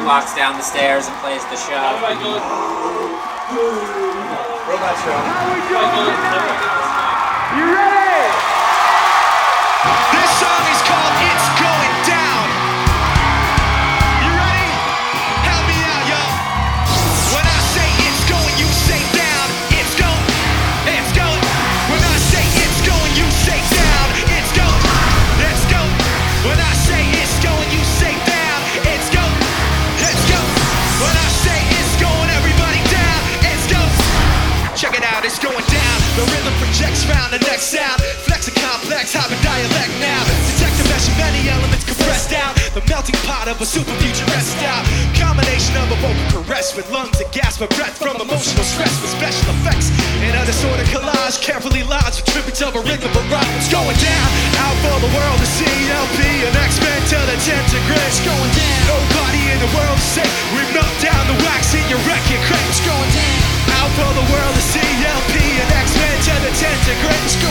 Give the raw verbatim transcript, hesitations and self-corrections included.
walks down the stairs and plays the show. Robot show. How we doing? You ready? This song is called It's Going Down. You ready? Help me out, y'all. When I say it's going, you say down. It's going, it's going. When I say it's going, you say down. It's going, it's going. When I say it's going, you say down. It's going, it's going. When I say it's going, everybody down. It's going. Check it out, it's going down. The rhythm projects round the next sound. Flex a complex, hybrid dialect now. Detect and measure many elements compressed down. The melting pot of a super futurist style. Combination of a vocal caress with lungs that gasp for breath from emotional stress with special effects. In a disordered collage, carefully lodged with tributes of a rhythm barrage. It's going down, out for the world to see. L P and X-Men to the centigrade. It's going down, nobody in the world is safe. We melt down the wax in your record crate. It's going down, out for the world to see. L P and X-Men to the centigrade.